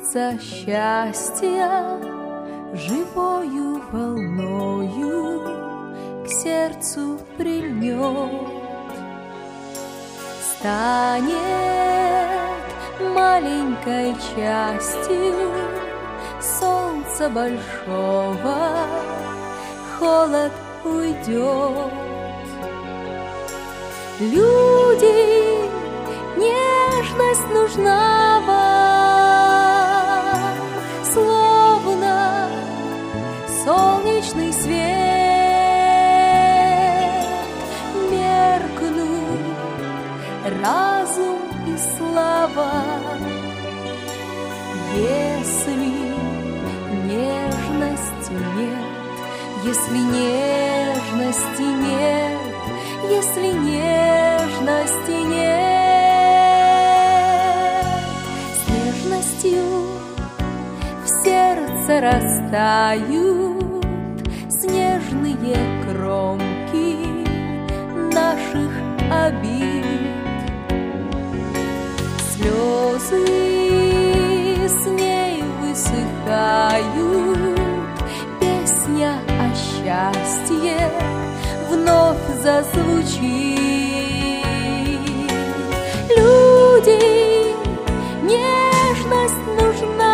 Солнце счастья живою волною к сердцу прильнет, станет маленькой частью солнца большого, холод уйдет. Люди, нежность нужна вам, словно солнечный свет, меркнут разум и слава, если нежности нет, если нежности нет, если нежности нет. С нежностью в сердце растают снежные кромки наших обид. Слезы с ней высыхают, песня о счастье вновь зазвучит. Люди, нежность нужна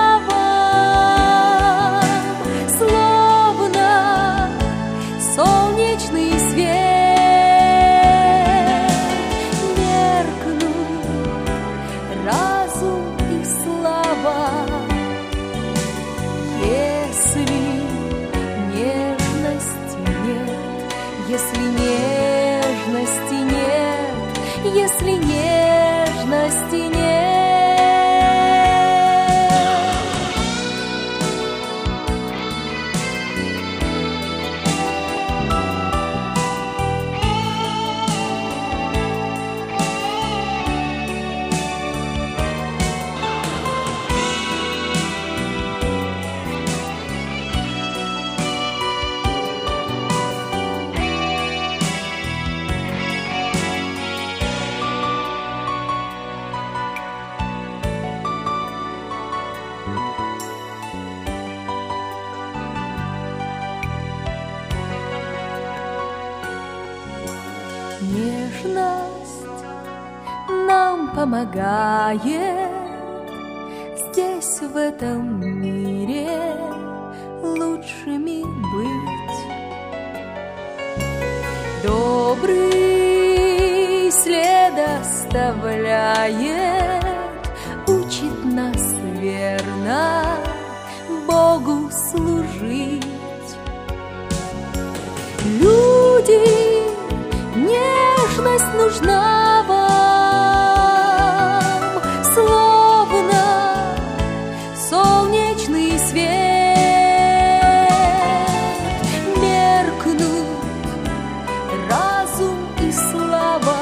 вам, словно солнечный свет, меркнут разум и слава, если нежности нет, если нежности нет, если нежности нет. Нежность нам помогает здесь, в этом мире, лучшими быть. Добрый след оставляет, учит нас верно Богу служить. Люди, нежность нужна вам, словно солнечный свет, меркнут разум и слава,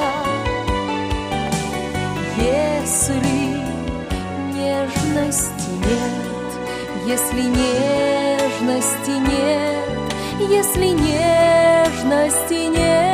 если нежности нет, если нежности нет, если нежности нет.